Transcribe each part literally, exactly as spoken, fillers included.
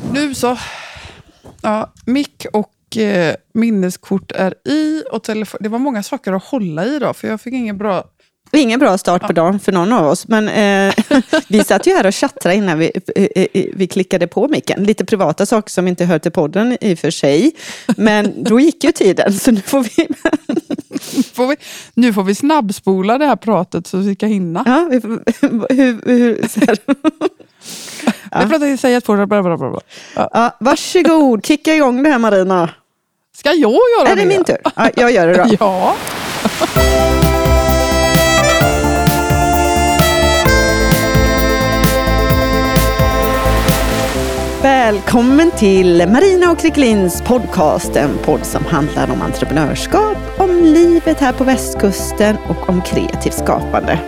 Nu så. Ja, mick och eh, minneskort är i. Och telefon. Det var många saker att hålla i idag. För jag fick ingen bra... Ingen bra start på dagen för någon av oss. Men eh, vi satt ju här och chattrade innan vi, eh, vi klickade på micken. Lite privata saker som inte hör till podden i och för sig. Men då gick ju tiden. Så nu får vi... får vi nu får vi snabbspola det här pratet så vi ska hinna. Ja, vi får, hur... hur så här. Ja. Vi pratar i sig ett på bla bla bla. Ja. Ja, varsågod, kicka igång det här, Marina. Ska jag göra det? Är det min tur? Ja, jag gör det då. Ja. Välkommen till Marina och Kriklins podcast. En podd som handlar om entreprenörskap, om livet här på västkusten och om kreativt skapande.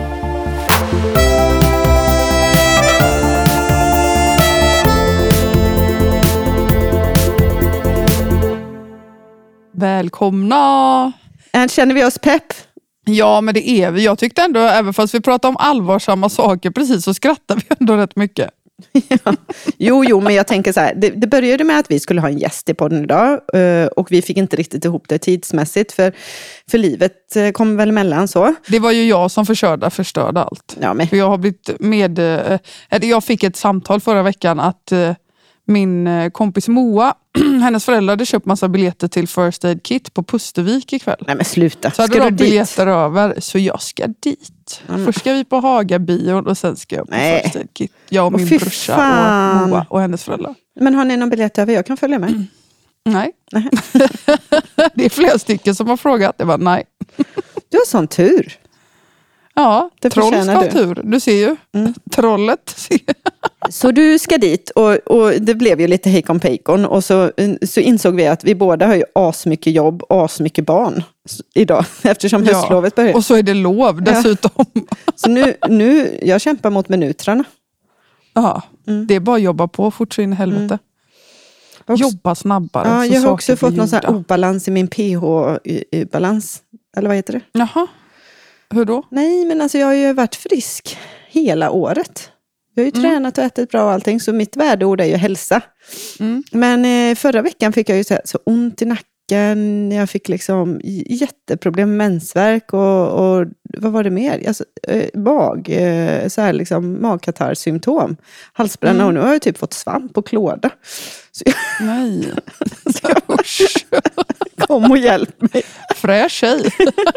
Välkomna! Känner vi oss pepp? Ja, men det är vi. Jag tyckte ändå, även fast vi pratar om allvarsamma saker precis, så skrattar vi ändå rätt mycket. Ja. Jo, jo, men jag tänker så här. Det, det började med att vi skulle ha en gäst i podden idag. Och vi fick inte riktigt ihop det tidsmässigt. För, för livet kom väl emellan så. Det var ju jag som förstörde, förstörde allt. Ja, men. För jag har blivit med... Jag fick ett samtal förra veckan att min kompis Moa, hennes föräldrar hade köpt massa biljetter till First Aid Kit på Pustervik ikväll. Nej, men sluta. Så hade ska de du biljetter dit? Över, så jag ska dit. Mm. Först ska vi på Haga-bion och sen ska jag på Nej. First Aid Kit. Jag och min och brorsa fan. och Moa och hennes föräldrar. Men har ni någon biljett över? Jag kan följa med. Mm. Nej. Det är flera stycken som har frågat. Det var nej. Du har sån tur. Ja, det troll ska ha tur. Du ser ju. Mm. Trollet. Så du ska dit och, och det blev ju lite hejkon pejkon och så, så insåg vi att vi båda har ju asmycket jobb, asmycket barn idag eftersom ja. höstlovet börjar. Och så är det lov dessutom. Ja. Så nu, nu, jag kämpar mot minuterna. Ja, mm. Det är bara att jobba på fort så in i helvete. Mm. Jobba snabbare. Ja, så jag har också fått någon sån här obalans i min pH-balans. Eller vad heter det? Jaha, hur då? Nej, men alltså jag har ju varit frisk hela året. Jag har ju mm. tränat och ätit bra och allting, så mitt värdeord är ju hälsa. Mm. Men eh, förra veckan fick jag ju så, här, så ont i nacken, jag fick liksom jätteproblem med mensvärk och, och vad var det mer? Alltså, eh, mag, eh, så här liksom magkatarrsymptom, halsbränna mm. och nu har jag typ fått svamp och klåda. Så jag, nej. Så jag, kom och hjälp mig. Fräsch tjej.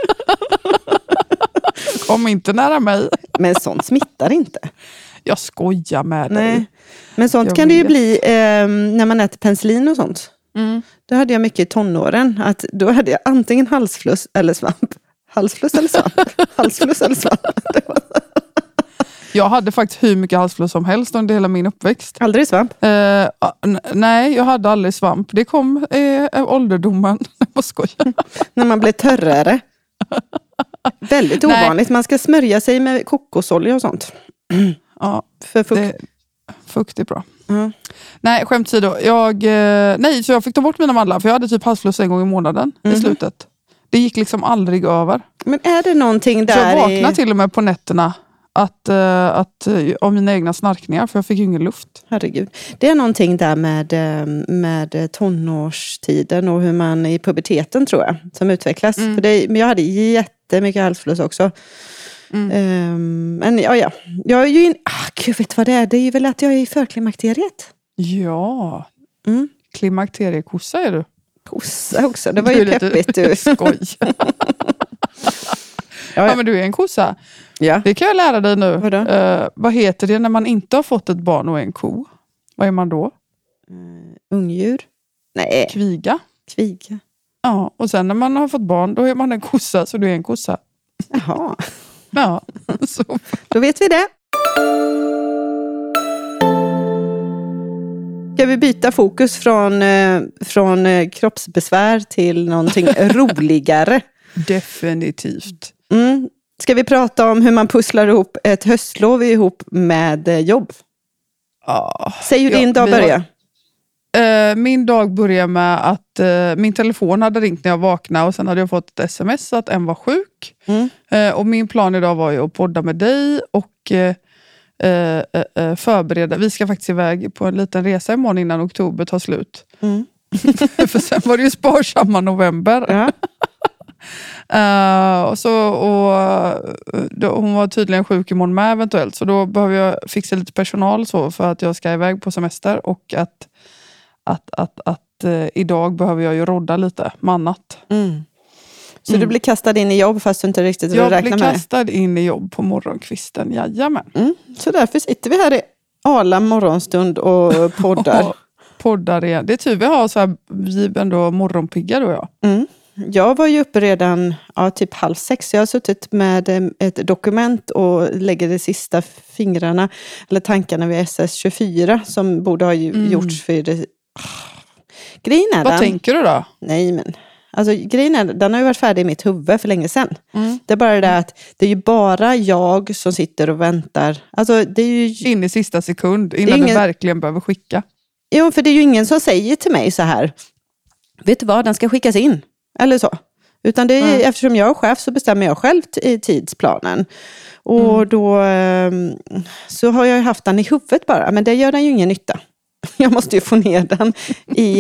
Kom inte nära mig. Men sånt smittar inte. Jag skojar med Nej. dig. Men sånt jag kan vet. Det ju bli eh, när man äter penicillin och sånt. Mm. Då hade jag mycket i tonåren. Att då hade jag antingen halsfluss eller svamp. Halsfluss eller svamp? Halsfluss eller svamp? Jag hade faktiskt hur mycket halsfluss som helst under hela min uppväxt. Aldrig svamp? Eh, n- nej, jag hade aldrig svamp. Det kom eh, ålderdomen. Jag skojar. När man blev törrare. Väldigt ovanligt. Nej. Man ska smörja sig med kokosolja och sånt. Mm. Ja, för fukt. Det, fukt är bra. Mm. Nej, skämt åsido. Jag, nej, så jag fick ta bort mina mandlar. För jag hade typ halsfluss en gång i månaden mm. i slutet. Det gick liksom aldrig över. Men är det någonting där? Så jag vaknade i... till och med på nätterna att, att, av mina egna snarkningar. För jag fick ju ingen luft. Herregud. Det är någonting där med, med tonårstiden och hur man i puberteten tror jag som utvecklas. Mm. För det, men jag hade jättemycket halsfluss också. Mm. Um, men ja, ja. Jag är ju in... Ah, gud, vet vad det är? Det är ju väl att jag är i förklimakteriet. Ja. Mm. Klimakteriekossa är du. Kossa också. Det var ju peppigt du. Skoj. ja, ja. ja, men du är en kossa. Ja. Det kan jag lära dig nu. Vadå? Uh, vad heter det när man inte har fått ett barn och en ko? Vad är man då? Uh, ungdjur? Nej. Kviga. Kviga. Ja, och sen när man har fått barn då är man en kossa, så du är en kossa. Jaha. Ja, så. Då vet vi det. Ska vi byta fokus från, eh, från eh, kroppsbesvär till någonting roligare? Definitivt. Mm. Ska vi prata om hur man pusslar ihop ett höstlov ihop med eh, jobb? Ja. Säg hur din dag börjar. Uh, min dag börjar med att uh, min telefon hade ringt när jag vaknade och sen hade jag fått ett sms att en var sjuk. Mm. Uh, och min plan idag var ju att podda med dig och uh, eh, eh, förbereda. Vi ska faktiskt iväg på en liten resa imorgon innan oktober tar slut. Mm. För sen var det ju sparsamma november. Ja. uh, och så, och, då, hon var tydligen sjuk imorgon med eventuellt. Så då behöver jag fixa lite personal så för att jag ska iväg på semester. Och att, att, att, att uh, idag behöver jag ju rodda lite med annat. Mm. Så Mm. du blir kastad in i jobb fast du inte riktigt vill jag räkna med det? Jag blir kastad in i jobb på morgonkvisten, jajamän. Mm. Så därför sitter vi här i Arla morgonstund och poddar. Poddar igen. Det är tur vi har så här, vi ändå morgonpiggar då ja. Mm. Jag var ju uppe redan ja, typ halv sex. Jag har suttit med ett dokument och lägger de sista fingrarna eller tankarna vid S S tjugofyra som borde ha mm. gjorts för det. Grejen är Vad den, tänker du då? Nej men, alltså grejen är den har ju varit färdig i mitt huvud för länge sedan. Mm. Det är bara det att det är ju bara jag som sitter och väntar. Alltså det är ju... In i sista sekund innan ingen... du verkligen behöver skicka. Jo, för det är ju ingen som säger till mig så här, vet du vad, den ska skickas in. Eller så. Utan det är, mm. eftersom jag är chef så bestämmer jag själv i tidsplanen. Och mm. då så har jag haft den i huvudet bara. Men det gör den ju ingen nytta. Jag måste ju få ner den i,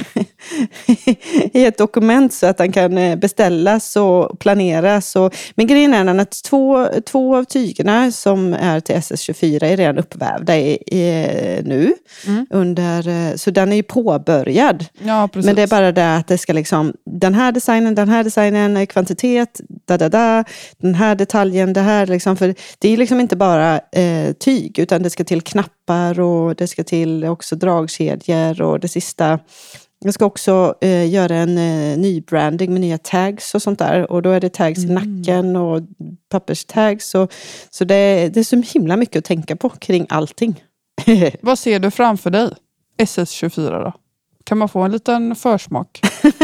i ett dokument så att den kan beställas och planeras. Och, men grejen är att två, två av tygerna som är till S S tjugofyra är redan uppvävda i, i, nu. Mm. Under, så den är ju påbörjad. Ja, precis. Men det är bara det att det ska liksom, den här designen, den här designen, kvantitet, da, da, da, den här detaljen, det här liksom. För det är liksom inte bara eh, tyg utan det ska till knappar och det ska till också dragkedjor och det sista. Jag ska också eh, göra en eh, ny branding med nya tags och sånt där. Och då är det tags mm. i nacken och papperstags. Och, så det, det är så himla mycket att tänka på kring allting. Vad ser du framför dig? S S tjugofyra då? Kan man få en liten försmak?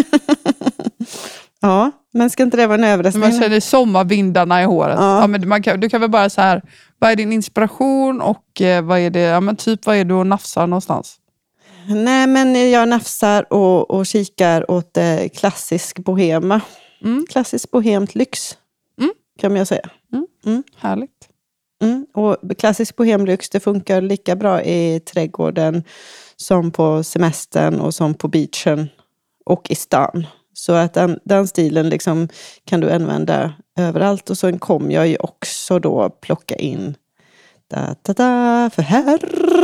Ja, men ska inte det vara en överraskning? Man känner sommarvindarna i håret. Ja. Ja, men man kan, du kan väl bara så här, vad är din inspiration och eh, vad är det, ja men typ vad är du och nafsar någonstans? Nej, men jag nafsar och, och kikar åt eh, klassisk bohema. Mm. Klassisk bohemt lyx, mm. kan man säga. Mm. Mm. Härligt. Mm. Och klassisk bohemlyx, det funkar lika bra i trädgården som på semestern och som på beachen och i stan. Så att den, den stilen liksom kan du använda överallt. Och så kom jag ju också då plocka in da, da, da, för här.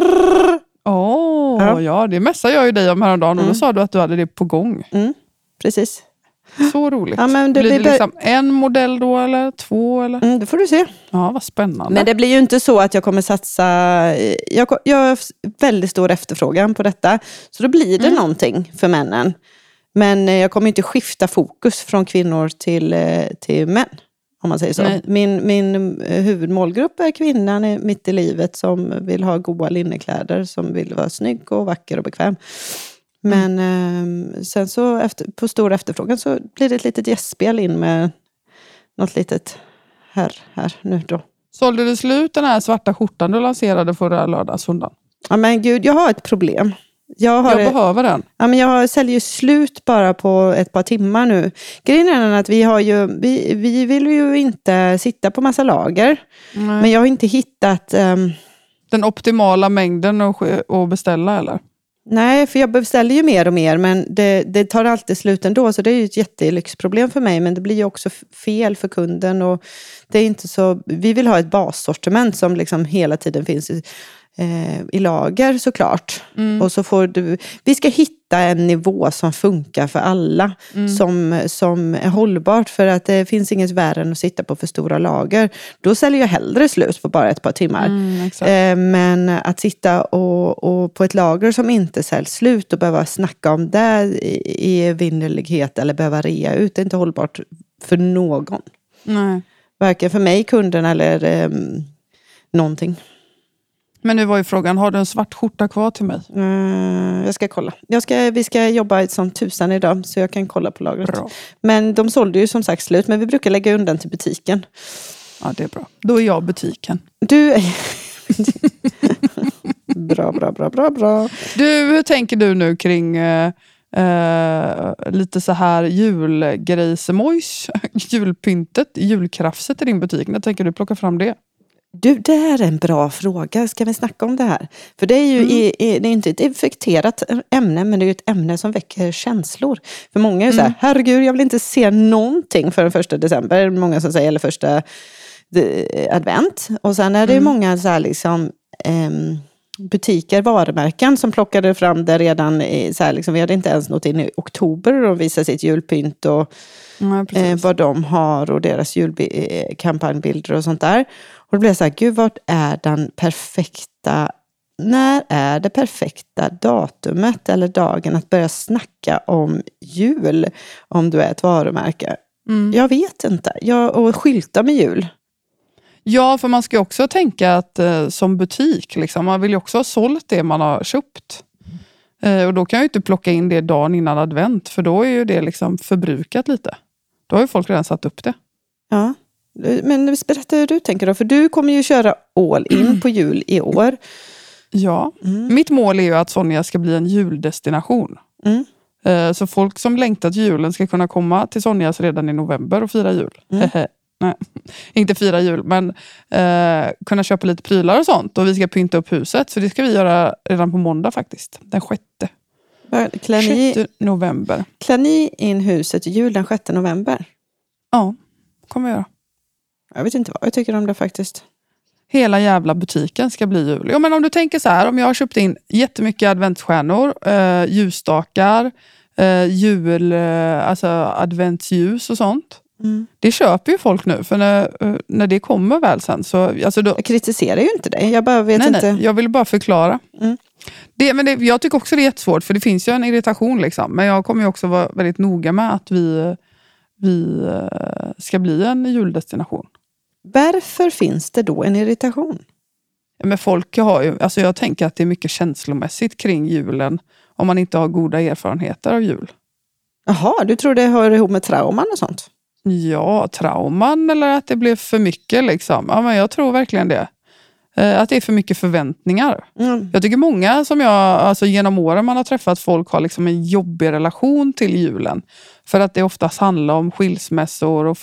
Åh, oh, ja. ja, det mässade jag ju dig om häromdagen och mm. då sa du att du hade det på gång. Mm, precis. Så roligt. Ja, men det blir det blir liksom en modell då eller två? Eller? Mm, det får du se. Ja, vad spännande. Men det blir ju inte så att jag kommer satsa... Jag, jag har väldigt stor efterfrågan på detta. Så då blir det mm. någonting för männen. Men jag kommer inte skifta fokus från kvinnor till, till män. Om man säger så. Min, min huvudmålgrupp är kvinnan mitt i livet som vill ha goda linnekläder. Som vill vara snygg och vacker och bekväm. Men mm. eh, sen så efter, på stor efterfrågan så blir det ett litet gästspel in med något litet här, här nu då. Sålde du slut den här svarta skjortan du lanserade förra lördagssundagen? Ja men gud, jag har ett problem. Jag, har, jag behöver den. Ja, men jag säljer ju slut bara på ett par timmar nu. Grejen är att vi har ju, vi, vi vill ju inte sitta på massa lager. Nej. Men jag har inte hittat... Um, den optimala mängden att beställa eller? Nej, för jag beställer ju mer och mer men det, det tar alltid slut ändå så det är ju ett jättelyxproblem för mig men det blir ju också fel för kunden och det är inte så, vi vill ha ett bassortiment som liksom hela tiden finns i, eh, i lager såklart mm. och så får du, vi ska hitta en nivå som funkar för alla mm. som, som är hållbart för att det finns inget värre än att sitta på för stora lager. Då säljer jag hellre slut på bara ett par timmar. Mm, eh, men att sitta och, och på ett lager som inte säljs slut och behöva snacka om det i, i vinnerlighet eller behöva rea ut, det är inte hållbart för någon. Nej. Varken för mig, kunden eller eh, någonting. Men nu var ju frågan, har du en svart skjorta kvar till mig? Mm, jag ska kolla. Jag ska, vi ska jobba som tusan idag så jag kan kolla på lagret. Bra. Men de sålde ju som sagt slut, men vi brukar lägga undan till butiken. Ja, det är bra. Då är jag butiken. Du är... bra, bra, bra, bra, bra. Du, hur tänker du nu kring eh, eh, lite så här julgrejsemojs, julpyntet, julkrafset i din butik? När tänker du plocka fram det? Du, det här är en bra fråga. Ska vi snacka om det här? För det är ju mm. i, i, det är inte ett infekterat ämne, men det är ju ett ämne som väcker känslor. För många är ju mm. så här, herregud, jag vill inte se någonting för den första december. Många som säger, eller första de, advent. Och sen är det ju mm. många så här liksom... Um, butiker, varumärken som plockade fram det redan i, så här, liksom, vi hade inte ens nått in i oktober och visade sitt julpynt och ja, eh, vad de har och deras julkampanjbilder och sånt där. Och då blev jag så här, gud, vart är den perfekta, när är det perfekta datumet eller dagen att börja snacka om jul om du är ett varumärke? Mm. Jag vet inte. Jag, och skylta med jul. Ja, för man ska ju också tänka att eh, som butik, liksom, man vill ju också ha sålt det man har köpt. Eh, och då kan jag ju inte plocka in det dagen innan advent, för då är ju det liksom förbrukat lite. Då har ju folk redan satt upp det. Ja, men berätta hur du tänker då, för du kommer ju köra all in på jul i år. Ja, mm. mitt mål är ju att Sonja ska bli en juldestination. Mm. Eh, så folk som längtar till julen ska kunna komma till Sonjas redan i november och fira jul. Mm. Nej, inte fira jul, men eh, kunna köpa lite prylar och sånt. Och vi ska pynta upp huset, så det ska vi göra redan på måndag faktiskt. Den sjätte. Klär ni, sjätte november. Klär ni in huset i jul den sjätte november? Ja, kommer jag göra. Jag vet inte vad jag tycker om det faktiskt. Hela jävla butiken ska bli jul. Ja, men om du tänker så här, om jag har köpt in jättemycket adventsstjärnor, eh, ljusstakar, eh, jul, eh, alltså adventsljus och sånt. Mm. Det köper ju folk nu, för när, när det kommer väl sen så... Alltså då, jag kritiserar ju inte det, jag bara vet nej, inte... Nej, jag vill bara förklara. Mm. Det, men det, jag tycker också det är jättesvårt, för det finns ju en irritation liksom. Men jag kommer ju också vara väldigt noga med att vi, vi ska bli en juldestination. Varför finns det då en irritation? Men folk har ju... Alltså jag tänker att det är mycket känslomässigt kring julen om man inte har goda erfarenheter av jul. Jaha, du tror det hör ihop med trauman och sånt? Ja, trauman eller att det blev för mycket liksom. Ja, men jag tror verkligen det. Eh, att det är för mycket förväntningar. Mm. Jag tycker många som jag, alltså genom åren man har träffat folk har liksom en jobbig relation till julen. För att det oftast handlar om skilsmässor och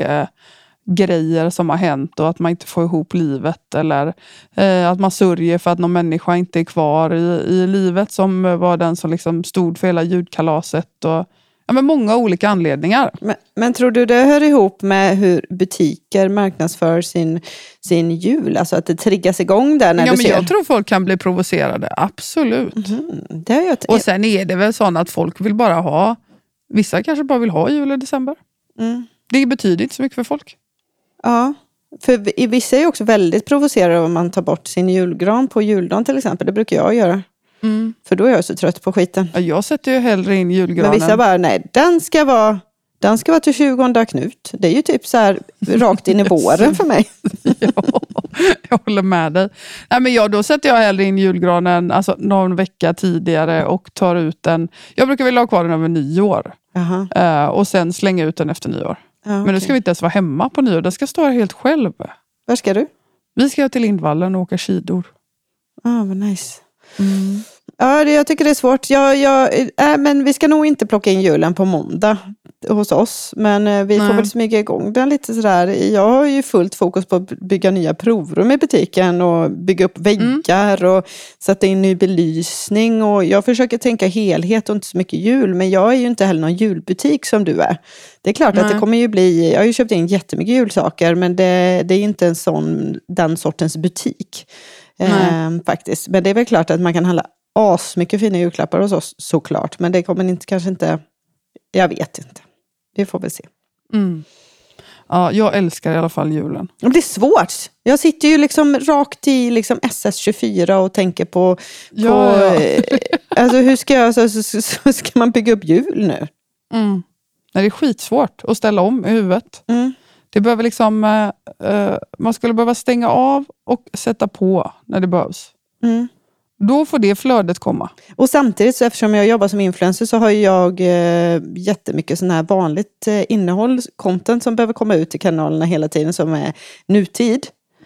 familjegrejer som har hänt och att man inte får ihop livet. Eller eh, att man sörjer för att någon människa inte är kvar i, i livet som var den som liksom stod för hela ljudkalaset och ja, men många olika anledningar. Men, men tror du det hör ihop med hur butiker marknadsför sin, sin jul? Alltså att det triggas igång där när ja, du men ser... Jag tror folk kan bli provocerade, absolut. Mm, det har jag t- och sen är det väl så att folk vill bara ha... Vissa kanske bara vill ha jul i december. Mm. Det betyder inte så mycket för folk. Ja, för vissa är ju också väldigt provocerade om man tar bort sin julgran på juldagen till exempel. Det brukar jag göra. Mm. För då är jag så trött på skiten. Ja, jag sätter ju hellre in julgranen. Men vissa bara, nej, den ska vara, den ska vara till tjugonde Knut. Det är ju typ så här rakt in i våren för mig. Ja, jag håller med dig. Nej, men jag, då sätter jag hellre in julgranen alltså, någon vecka tidigare och tar ut den. Jag brukar vilja ha kvar den över nyår. Uh, och sen slänga ut den efter nyår. Ah, okay. Men nu ska vi inte ens vara hemma på nyår. Den ska stå här helt själv. Var ska du? Vi ska till Lindvallen och åka skidor. Ja, ah, vad nice. Mm. Ja, det, jag tycker det är svårt. Jag, jag, äh, men vi ska nog inte plocka in julen på måndag hos oss. Men äh, vi Nej. får väl smyga igång den lite sådär. Jag har ju fullt fokus på att bygga nya provrum i butiken och bygga upp väggar mm. och sätta in ny belysning. Och jag försöker tänka helhet och inte så mycket jul. Men jag är ju inte heller någon julbutik som du är. Det är klart Nej. att det kommer ju bli... Jag har ju köpt in jättemycket julsaker, men det, det är inte en sån, den sortens butik. Eh, faktiskt. Men det är väl klart att man kan handla as mycket fina julklappar hos oss, såklart. Men det kommer inte, kanske inte... Jag vet inte. Det får vi se. Mm. Ja, jag älskar i alla fall julen. Det blir svårt. Jag sitter ju liksom rakt i liksom S S tjugofyra och tänker på... på ja, ja. Alltså hur ska jag... Så, så, så ska man bygga upp jul nu? Mm. Nej, det är skitsvårt att ställa om i huvudet. Mm. Det behöver liksom... Uh, man skulle behöva stänga av och sätta på när det behövs. Mm. Då får det flödet komma. Och samtidigt, så eftersom jag jobbar som influencer, så har jag eh, jättemycket sån här vanligt eh, innehåll, content som behöver komma ut i kanalerna hela tiden som är nutid. Mm.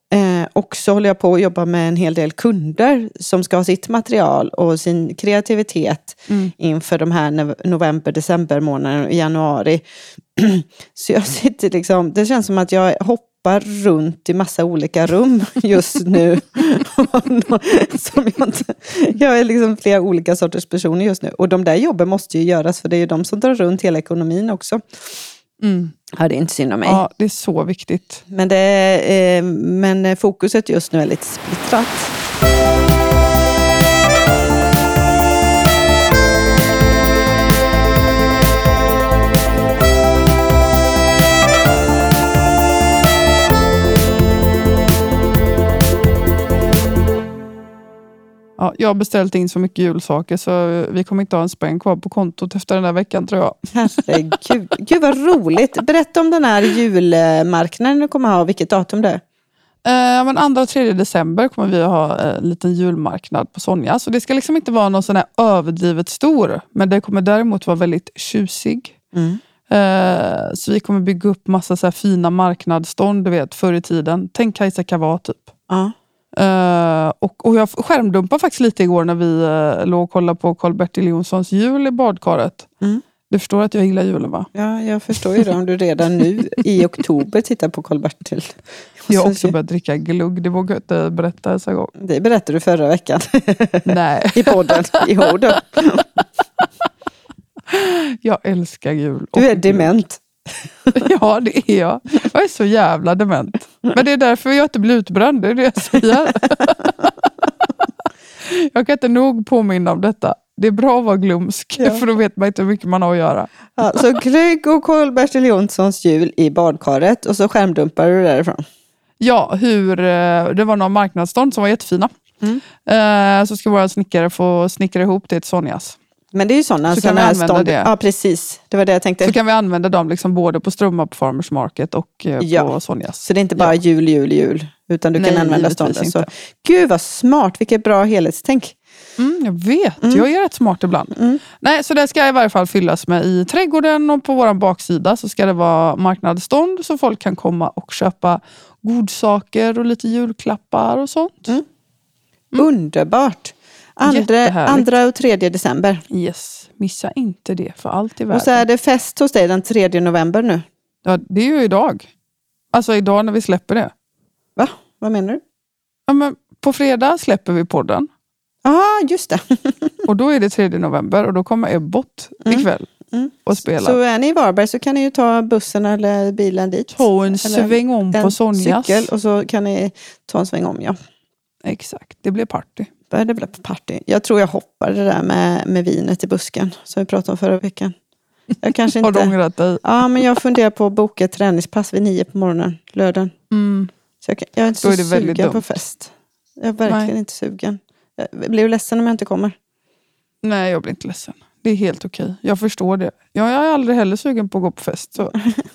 Eh, och så håller jag på att jobba med en hel del kunder som ska ha sitt material och sin kreativitet mm. inför de här november, december månaden och januari. Så jag sitter liksom, det känns som att jag hoppar runt i massa olika rum just nu. som jag, inte, jag är liksom flera olika sorters personer just nu. Och de där jobben måste ju göras, för det är ju de som drar runt hela ekonomin också. Mm. Ja, det är inte synd om mig. Ja, det är så viktigt. Men, det är, eh, men fokuset just nu är lite splittrat. Ja, jag har beställt in så mycket julsaker så vi kommer inte ha en spänn kvar på kontot efter den här veckan, tror jag. Herregud, gud vad roligt. Berätta om den här julmarknaden du kommer ha, vilket datum det är. Eh, men andra och tredje december kommer vi ha en liten julmarknad på Sonja. Så det ska liksom inte vara någon sån här överdrivet stor. Men det kommer däremot vara väldigt tjusig. Mm. Eh, så vi kommer bygga upp massa så här fina marknadsstånd, du vet, förr i tiden. Tänk Kajsa Kavat typ. Ja. Uh, och, och jag skärmdumpade faktiskt lite igår när vi uh, låg och kollade på Karl-Bertil Jonssons jul i badkaret. Mm. Du förstår att jag gillar julen, va? Ja, jag förstår ju det. Om du redan nu i oktober tittar på Karl-Bertil. Jag har också börjat dricka glugg. Det vågar jag inte berätta så gång. Det berättade du förra veckan. Nej. I podden. I då. Jag älskar jul. Du är dement. Ja, det är jag. Jag är så jävla dement. Men det är därför jag inte blir utbränd. Det är det jag säger. Jag kan inte nog påminna om detta. Det är bra att vara glumsk. Ja. För då vet man inte hur mycket man har att göra. Ja, så Greg och Karl-Bertil Jonssons jul i badkaret. Och så skärmdumpar du därifrån. Ja, hur, det var några marknadsstånd som var jättefina. Mm. Så ska våra snickare få snickra ihop det till Sonjas. Men det är ju sådana, så sådana kan vi använda det. Ja, precis. Det var det jag tänkte. Så kan vi använda dem liksom både på Strömma på Farmers Market och eh, ja. på Sonjas. Så det är inte bara ja. jul, jul, jul. Utan du Nej, kan använda stånden. Så. Gud vad smart, vilket bra helhetstänk. Mm, jag vet, mm. jag är rätt smart ibland. Mm. Nej, så det ska i varje fall fyllas med i trädgården, och på vår baksida så ska det vara marknadsstånd så folk kan komma och köpa godsaker och lite julklappar och sånt. Mm. Mm. Underbart. Andra, andra och tredje december. Yes, missa inte det för allt i världen. Och så är det fest hos dig den tredje november nu. Ja, det är ju idag. Alltså idag när vi släpper det. Va? Vad menar du? Ja, men på fredag släpper vi podden. Ja, just det. Och då är det tredje november och då kommer Ebbot mm. ikväll mm. och spela. Så är ni i Varberg så kan ni ju ta bussen eller bilen dit. Ta en sväng om på Sonjas. Cykel och så kan ni ta en sväng om, ja. Exakt, det blir party. Det blir party. Jag tror jag hoppar det där med, med vinet i busken som vi pratade om förra veckan. Jag kanske inte... Har du ångrat dig? Ja, men jag funderar på att boka ett träningspass vid nio på morgonen, lördagen. Mm. Så jag, jag är inte så är sugen dumt. på fest. Jag är verkligen Nej. inte sugen. Jag blir ledsen om jag inte kommer. Nej, jag blir inte ledsen. Det är helt okej. Jag förstår det. Jag är aldrig heller sugen på att gå på fest. Så.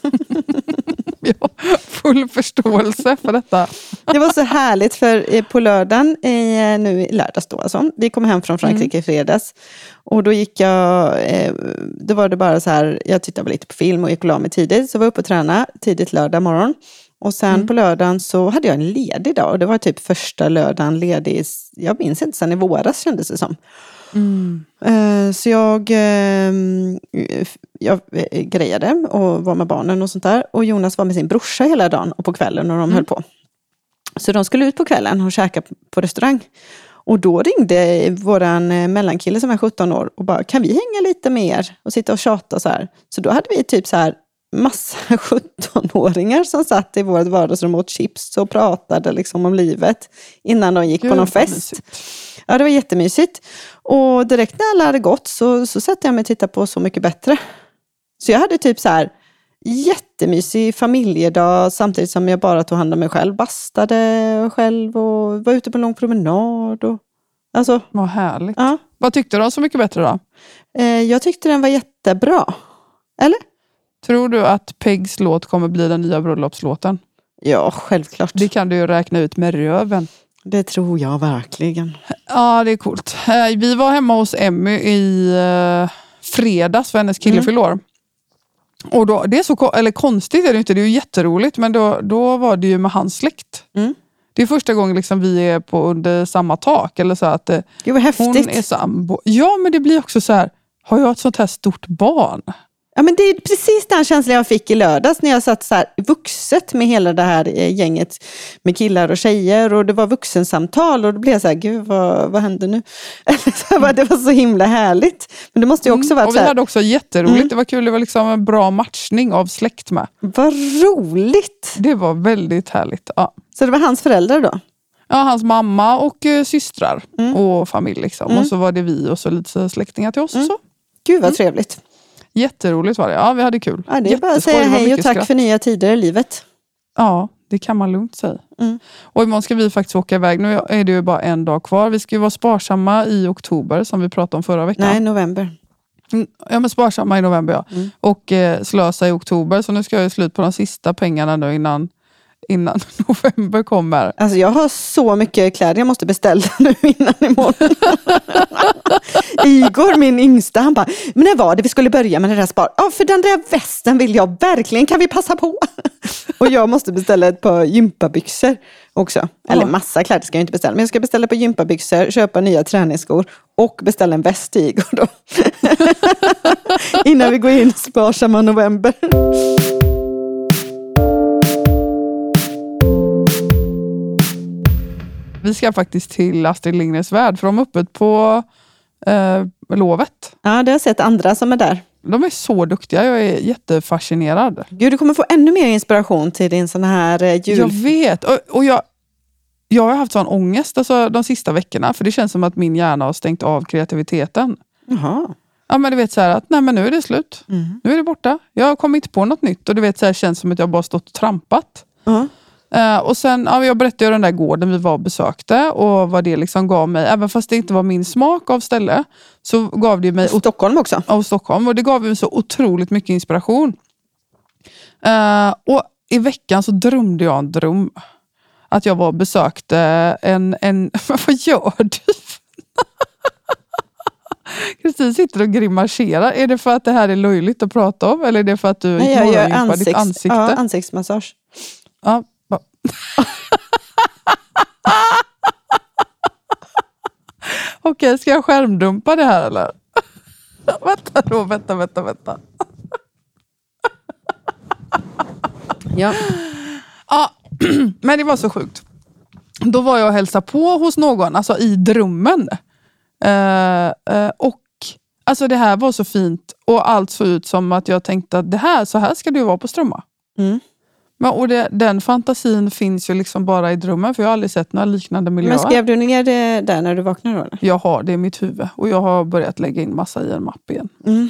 Jag har full förståelse för detta. Det var så härligt för på lördagen, nu i lördags då alltså. Vi kom hem från Frankrike i fredags. Och då gick jag, då var det bara så här, jag tittade lite på film och gick och la mig tidigt. Så var jag uppe och tränade tidigt lördag morgon. Och sen mm. på lördagen så hade jag en ledig dag. Och det var typ första lördagen ledig, jag minns inte, sen i våras kändes det som. Mm. Uh, så jag, uh, jag grejade och var med barnen och sånt där. Och Jonas var med sin brorsa hela dagen och på kvällen när de mm. höll på. Så de skulle ut på kvällen och käka på restaurang. Och då ringde våran mellankille som är sjutton år och bara, kan vi hänga lite mer och sitta och tjata så här. Så då hade vi typ så här massa sjuttonåringar som satt i vårt vardagsrum och åt chips och pratade liksom om livet innan de gick Gud, på någon fest. Mysigt. Ja, det var jättemysigt. Och direkt när alla hade gått så, så satte jag mig och tittade på Så mycket bättre. Så jag hade typ så här jättemysig familjedag samtidigt som jag bara tog hand om mig själv. Bastade själv och var ute på en lång promenad. Och, alltså, vad härligt. Ja. Vad tyckte du om Så mycket bättre då? Eh, jag tyckte den var jättebra. Eller? Tror du att Pegs låt kommer bli den nya bröllopslåten? Ja, självklart. Det kan du ju räkna ut med röven. Det tror jag verkligen. Ja, det är coolt. Vi var hemma hos Emmy i fredags för hennes kille mm. fyllde år. Och då, det är så eller konstigt är det inte, det är ju jätteroligt, men då, då var det ju med hans släkt. Mm. Det är första gången liksom vi är på under samma tak. Eller så att det var häftigt. Hon är sambo. Ja, men det blir också så här, har jag ett sånt här stort barn? Ja, men det är precis den känslan jag fick i lördags när jag satt så här vuxet med hela det här gänget med killar och tjejer och det var vuxensamtal och då blev jag så här, gud vad, vad händer nu? Det var så himla härligt. Men det måste ju också mm. varit och så här. Vi hade också jätteroligt, Mm. det var kul, det var liksom en bra matchning av släkt med. Vad roligt! Det var väldigt härligt, ja. Så det var hans föräldrar då? Ja, hans mamma och uh, systrar mm. och familj liksom. Mm. Och så var det vi och så lite släktingar till oss mm. och så. Gud vad mm. trevligt. Jätteroligt var det. Ja, vi hade kul. Ja, det är bara att säga hej och tack skratt. För nya tider i livet. Ja, det kan man lugnt säga. Mm. Och imorgon ska vi faktiskt åka iväg. Nu är det ju bara en dag kvar. Vi ska ju vara sparsamma i oktober som vi pratade om förra veckan. Nej, november. Ja, men sparsamma i november, ja. Mm. Och eh, slösa i oktober. Så nu ska jag ju slut på de sista pengarna nu innan, innan november kommer. Alltså jag har så mycket kläder jag måste beställa nu innan imorgon. Igor, min yngsta, han bara, men när var det vi skulle börja med det där spar? Ja, för den där västen vill jag verkligen, kan vi passa på? Och jag måste beställa ett par gympabyxor också. Eller massa kläder ska jag inte beställa. Men jag ska beställa ett par gympabyxor, köpa nya träningsskor och beställa en väst till Igor då. Innan vi går in sparsamma november. Vi ska faktiskt till Astrid Lindgrens Värld för de är uppe på eh, lovet. Ja, det har jag sett andra som är där. De är så duktiga, jag är jättefascinerad. Gud, du kommer få ännu mer inspiration till din sån här eh, jul. Jag vet, och, och jag, jag har haft sån ångest alltså, de sista veckorna. För det känns som att min hjärna har stängt av kreativiteten. Jaha. Ja, men du vet så här att nej, men nu är det slut. Mm. Nu är det borta. Jag har kommit på något nytt och du vet så här känns som att jag bara stått och trampat. Uh-huh. Uh, och sen, ja, jag berättade ju den där gården vi var och besökte och vad det liksom gav mig, även fast det inte var min smak av ställe, så gav det mig... Och Stockholm också. Ja, Stockholm. Och det gav mig så otroligt mycket inspiration. Uh, och i veckan så drömde jag en dröm. Att jag var och besökte en... en vad gör du? Kristin sitter och grimaserar. Är det för att det här är löjligt att prata om? Eller är det för att du Nej, jag gör ansikts, ditt ansikte? Ja, ansiktsmassage. Ja. Okej, ska jag skärmdumpa det här eller? vänta då, vänta, vänta, vänta. Ja. Ja, men det var så sjukt. Då var jag och hälsade på hos någon, alltså i drömmen. Uh, uh, och alltså det här var så fint och allt såg ut som att jag tänkte att det här, så här ska det ju vara på Strömma. Mm. Men, och det, den fantasin finns ju liksom bara i drömmen, för jag har aldrig sett några liknande miljöer. Men skrev du ner det där när du vaknade då? Eller? Jag har det i mitt huvud och jag har börjat lägga in massa i en mapp igen. Mm.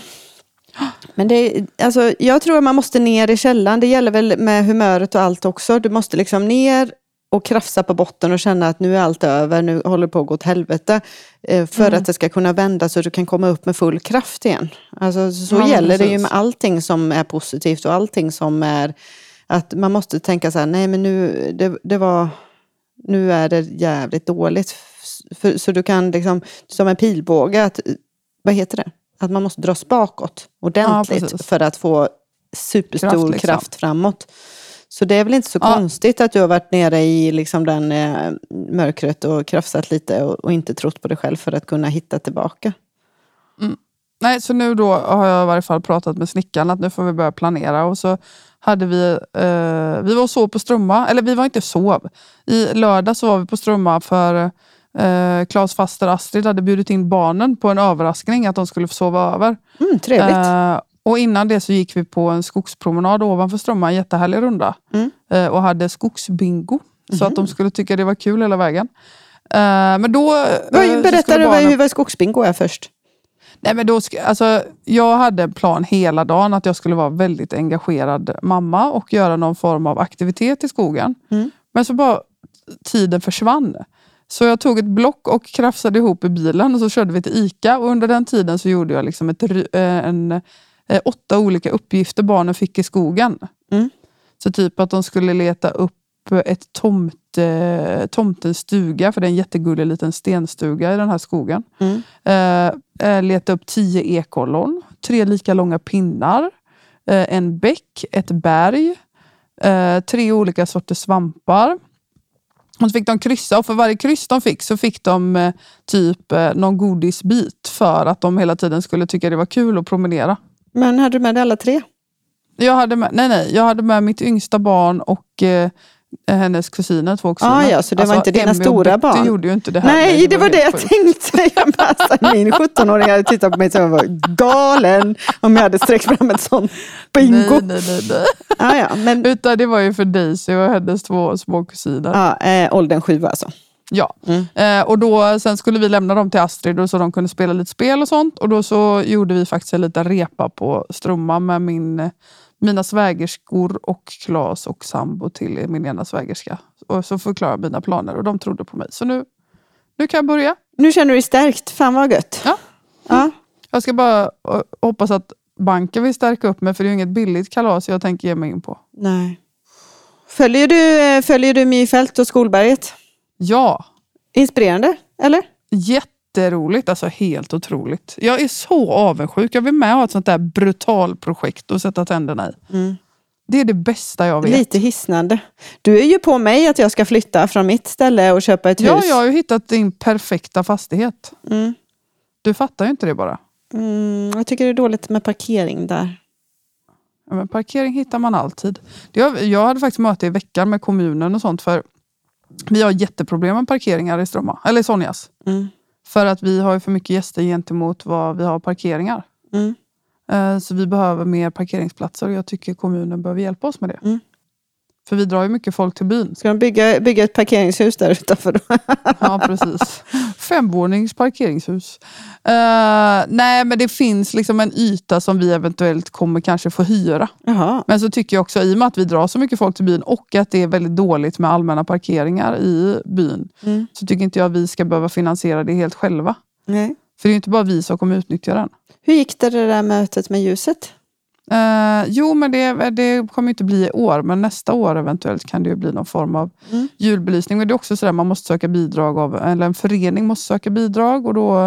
Men det, alltså, jag tror att man måste ner i källan. Det gäller väl med humöret och allt också. Du måste liksom ner och krafsa på botten och känna att nu är allt över, nu håller det på att gå åt helvete. Eh, för mm. att det ska kunna vända så att du kan komma upp med full kraft igen. Alltså, så ja, gäller det ju med allting som är positivt och allting som är att man måste tänka så här, nej men nu, det, det var, nu är det jävligt dåligt. För, så du kan liksom, som en pilbåge, att, vad heter det? Att man måste dras bakåt ordentligt ja, för att få superstor kraft, liksom. kraft framåt. Så det är väl inte så ja. konstigt att du har varit nere i liksom den eh, mörkret och krafsat lite och, och inte trott på dig själv för att kunna hitta tillbaka. Mm. Nej, så nu då har jag i varje fall pratat med snickaren att nu får vi börja planera. Och så hade vi, eh, vi var och sov på Strömma, eller vi var inte sov. I lördag så var vi på Strömma för eh, Claes faster Astrid hade bjudit in barnen på en överraskning att de skulle få sova över. Mm, trevligt. Eh, och innan det så gick vi på en skogspromenad ovanför Strömma, en jättehärlig runda. Mm. Eh, och hade skogsbingo. Mm. Så att de skulle tycka det var kul hela vägen. Eh, men då... Eh, Berättar du barnen... hur var skogsbingo är först? Nej, men då, alltså, jag hade en plan hela dagen att jag skulle vara väldigt engagerad mamma och göra någon form av aktivitet i skogen. Mm. Men så bara tiden försvann. Så jag tog ett block och krafsade ihop i bilen och så körde vi till Ica. Och under den tiden så gjorde jag liksom ett, en, en, åtta olika uppgifter barnen fick i skogen. Mm. Så typ att de skulle leta upp ett tomte, tomtens stuga, för det är en jättegullig liten stenstuga i den här skogen. Mm. Eh, leta upp tio ekollon, tre lika långa pinnar, eh, en bäck, ett berg, eh, tre olika sorters svampar Och så fick de kryssa, och för varje kryss de fick så fick de eh, typ eh, någon godisbit för att de hela tiden skulle tycka det var kul att promenera. Men hade du med dig alla tre? Jag hade med, nej nej, jag hade med mitt yngsta barn och eh, hennes kusiner, två kusiner. Ah, ja, så det alltså, var inte dina Emmy stora barn? gjorde ju inte det här. Nej, nej det, var det, var det jag tänkte. Jag bara, min sjutton-åring hade tittat på mig som jag var galen om jag hade sträckt fram ett sånt bingo. Nej, nej, nej. nej. Ah, ja, men... Utan det var ju för Daisy och hennes två små kusiner. Ja, eh, åldern sju alltså. Ja, mm. eh, och då sen skulle vi lämna dem till Astrid och så de kunde spela lite spel och sånt. Och då så gjorde vi faktiskt en liten repa på Strömma med min... mina svägerskor och Claes och sambo till min ena svägerska. Och så förklarade mina planer och de trodde på mig. Så nu, nu kan jag börja. Nu känner du dig stärkt. Fan vad gött. Ja. ja. Jag ska bara hoppas att banken vill stärka upp mig, för det är ju inget billigt kalas jag tänker ge mig in på. Nej. Följer du, följer du My Fält och Skolberget? Ja. Inspirerande, eller? Jätteroligt, alltså helt otroligt. Jag är så avundsjuk. Jag vill med ha ett sånt där brutal projekt och sätta tänderna i. Mm. Det är det bästa jag vet. Lite hisnande. Du är ju på mig att jag ska flytta från mitt ställe och köpa ett hus. Ja, jag har ju hittat din perfekta fastighet. Mm. Du fattar ju inte det bara. Mm, jag tycker det är dåligt med parkering där. Ja, men parkering hittar man alltid. Jag, jag hade faktiskt möte i veckan med kommunen och sånt, för vi har jätteproblem med parkeringar i Strömma. Eller i Sonjas. Mm. För att vi har ju för mycket gäster gentemot vad vi har parkeringar. Mm. Så vi behöver mer parkeringsplatser och jag tycker kommunen behöver hjälpa oss med det. Mm. För vi drar ju mycket folk till byn. Ska de bygga, bygga ett parkeringshus där utanför då? Ja, precis. Femvånings parkeringshus. Uh, nej, men det finns liksom en yta som vi eventuellt kommer kanske få hyra. Jaha. Men så tycker jag också, i och med att vi drar så mycket folk till byn och att det är väldigt dåligt med allmänna parkeringar i byn, mm. så tycker inte jag att vi ska behöva finansiera det helt själva. Nej. För det är ju inte bara vi som kommer utnyttja den. Hur gick det det där mötet med ljuset? Uh, jo, men det, det kommer inte bli i år, men nästa år eventuellt kan det ju bli någon form av mm. julbelysning. Men det är också sådär, man måste söka bidrag av, eller en förening måste söka bidrag, och då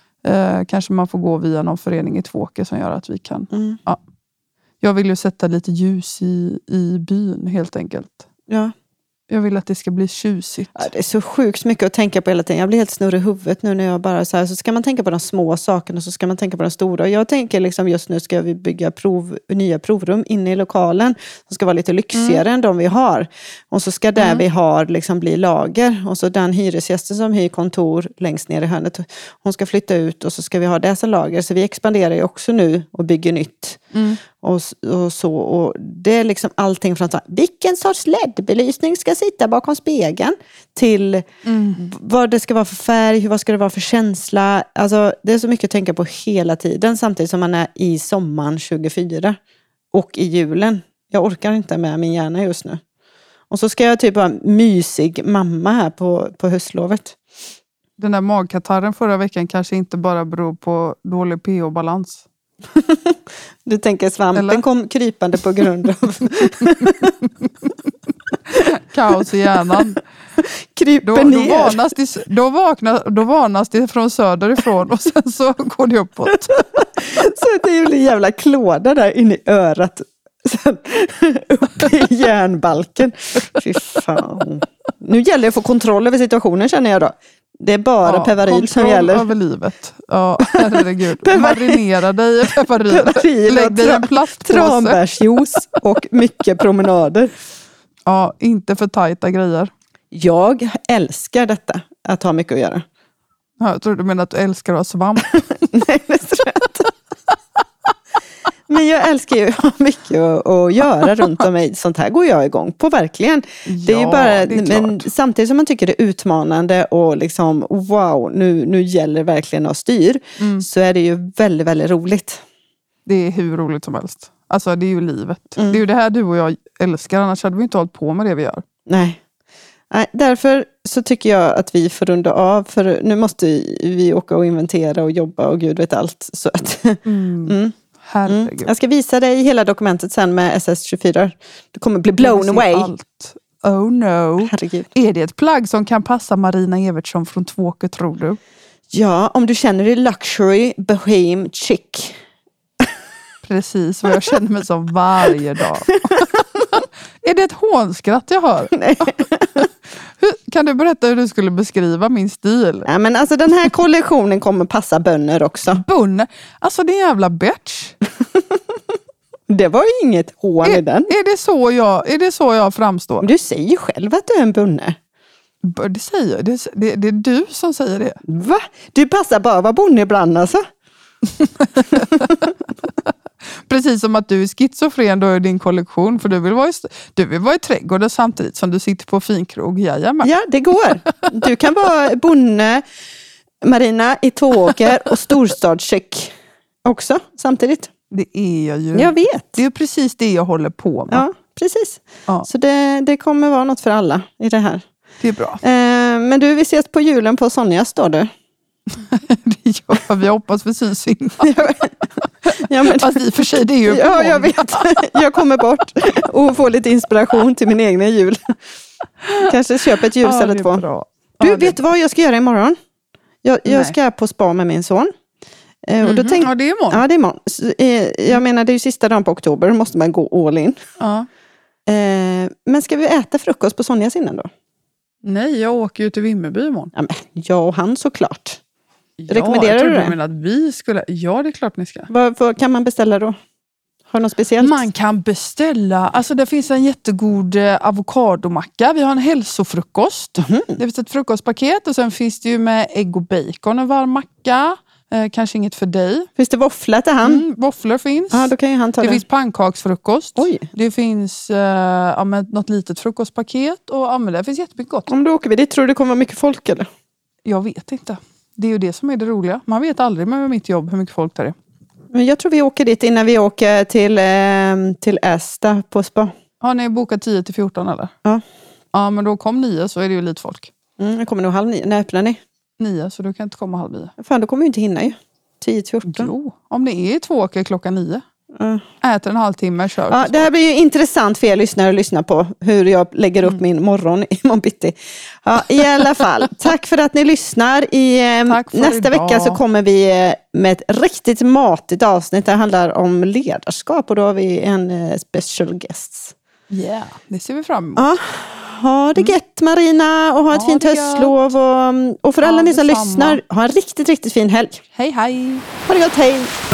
uh, kanske man får gå via någon förening i Tvååker som gör att vi kan. Mm. Ja. Jag vill ju sätta lite ljus i, i byn helt enkelt. Ja. Jag vill att det ska bli tjusigt. Ja, det är så sjukt mycket att tänka på hela tiden. Jag blir helt snurrig i huvudet nu när jag bara så här. Så ska man tänka på de små sakerna, så ska man tänka på de stora. Jag tänker liksom just nu ska vi bygga prov, nya provrum inne i lokalen. Som ska vara lite lyxigare mm. än de vi har. Och så ska där mm. vi har liksom bli lager. Och så den hyresgästen som hyr kontor längst ner i hörnet. Hon ska flytta ut och så ska vi ha det som lager. Så vi expanderar ju också nu och bygger nytt. Mm. Och, och så, och det är liksom allting från att vilken sorts L E D-belysning ska sitta bakom spegeln till mm. vad det ska vara för färg, vad ska det vara för känsla. Alltså det är så mycket att tänka på hela tiden, samtidigt som man är i sommaren tjugofyra och i julen. Jag orkar inte med min hjärna just nu. Och så ska jag typ vara mysig mamma här på, på höstlovet. Den där magkatarren förra veckan kanske inte bara beror på dålig pH-balans. Du tänker svampen Eller? kom krypande på grund av kaos i hjärnan. Kryper då, ner. Då varnas, det, då, vaknar, då varnas det från söderifrån och sen så går det uppåt. Så det är ju en jävla klåda där inne i örat. Sen upp i hjärnbalken. Fy fan. Nu gäller det att få kontroll över situationen, känner jag då. Det är bara ja, Pevaril som gäller. Över livet. Ja, herregud. Marinera dig i Pevaril. Pevaril Lägg dig i en plastpåse. Tranbärsjuice och mycket promenader. Ja, inte för tajta grejer. Jag älskar detta, att ha mycket att göra. Ja, jag tror du menar att du älskar att ha svamp. Nej, det tror jag inte. Men jag älskar ju att ha mycket att, att göra runt om mig. Sånt här går jag igång på, verkligen. Ja, det är ju bara, är men samtidigt som man tycker det är utmanande och liksom, wow, nu, nu gäller verkligen att styr. Mm. Så är det ju väldigt, väldigt roligt. Det är hur roligt som helst. Alltså det är ju livet. Mm. Det är ju det här du och jag älskar, annars hade vi inte hållit på med det vi gör. Nej. Nej, därför så tycker jag att vi får runda av, för nu måste vi åka och inventera och jobba och gud vet allt. Så att, mm. Mm. Herregud. Mm. Jag ska visa dig hela dokumentet sen med S S tjugofyra. Du kommer bli blown away. Allt. Oh no. Herregud. Är det ett plagg som kan passa Marina Evertsson från Tvååker, tror du? Ja, om du känner dig luxury, bohem, chic. Precis vad jag känner mig som varje dag. Är det ett hånskratt jag hör? Nej. Hur, kan du berätta hur du skulle beskriva min stil? Ja, men alltså, den här kollektionen kommer passa bönder också. Bönder? Alltså det är en jävla bitch. Det var ju inget hån Är, i den. är, det så jag, är det så jag framstår? Du säger ju själv att du är en bonde. Det säger jag. Det, det, det är du som säger det. Va? Du passar bara att vara bonde ibland alltså. Precis som att du är schizofren då i din kollektion. För du vill vara i, du vill vara i trädgården samtidigt som du sitter på finkrog. Jajamän. Ja, det går. Du kan vara bonde, Marina, i Tvååker och storstadscheck också samtidigt. Det är jag ju. Jag vet. Det är precis det jag håller på med. Ja, precis. Ja. Så det, det kommer vara något för alla i det här. Det är bra. Eh, men du, vi ses på julen på Sonjas, står du? Det gör vi. Hoppas vi syns innan. Ja, men, fast i och för sig det är ju ja, jag vet. Jag kommer bort och får lite inspiration till min egna jul. Kanske köpa ett ljus ja, eller två. Bra. Du, Ja, vet det... vad jag ska göra imorgon? Jag, jag ska på spa med min son. Eh, och då mm-hmm. tänk... Ja, det är imorgon. Ja, det är imorgon. Så, eh, jag menar, det är ju sista dagen på oktober. Då måste man gå all in. Ja. Eh, men ska vi äta frukost på Sonjas innan då? Nej, jag åker ju till Vimmerby imorgon. Ja, men, jag och han såklart. Ja, Rekommenderar jag du det? Du menar att vi skulle... Ja, det är klart ni ska. Vad, vad kan man beställa då? Har du något speciellt? Man kan beställa... Alltså det finns en jättegod eh, avokadomacka. Vi har en hälsofrukost. Mm. Det finns ett frukostpaket och sen finns det ju med ägg och bacon, en varm macka. Eh, kanske inget för dig. Finns det våffla till han? Mm, våfflor finns. Ja, då kan ju han ta det. det. finns pannkaksfrukost. Oj. Det finns eh, ja, men något litet frukostpaket. Och ja, men det finns jättemycket gott. Om då åker vi dit, tror du det kommer vara mycket folk eller? Jag vet inte. Det är ju det som är det roliga. Man vet aldrig med mitt jobb hur mycket folk det är. Men jag tror vi åker dit innan vi åker till, eh, till Ästa på spa. Har ni bokat tio till fjorton eller? Ja. Ja, men då kom nio så är det ju lite folk. Mm, jag kommer nog halv nio. När öppnar ni? Nio, så du kan inte komma halv nio. Fan, då kommer ju inte hinna ju. tio till fjorton. Jo, om det är två åker klockan nio. Mm. Äter en halvtimme, kör. Ja, det här blir ju intressant för er lyssnare att lyssna på. Hur jag lägger upp mm. min morgon i morgon bitti. Ja, i alla fall. Tack för att ni lyssnar. I, eh, nästa idag. vecka så kommer vi eh, med ett riktigt matigt avsnitt. Det handlar om ledarskap och då har vi en eh, special guest. Ja, yeah, det ser vi fram emot. Ja, ha det gött Marina och ha ett ha fint höstlov. Och, och för alla ja, ni som lyssnar, ha en riktigt, riktigt fin helg. Hej, hej. Ha det gott, hej.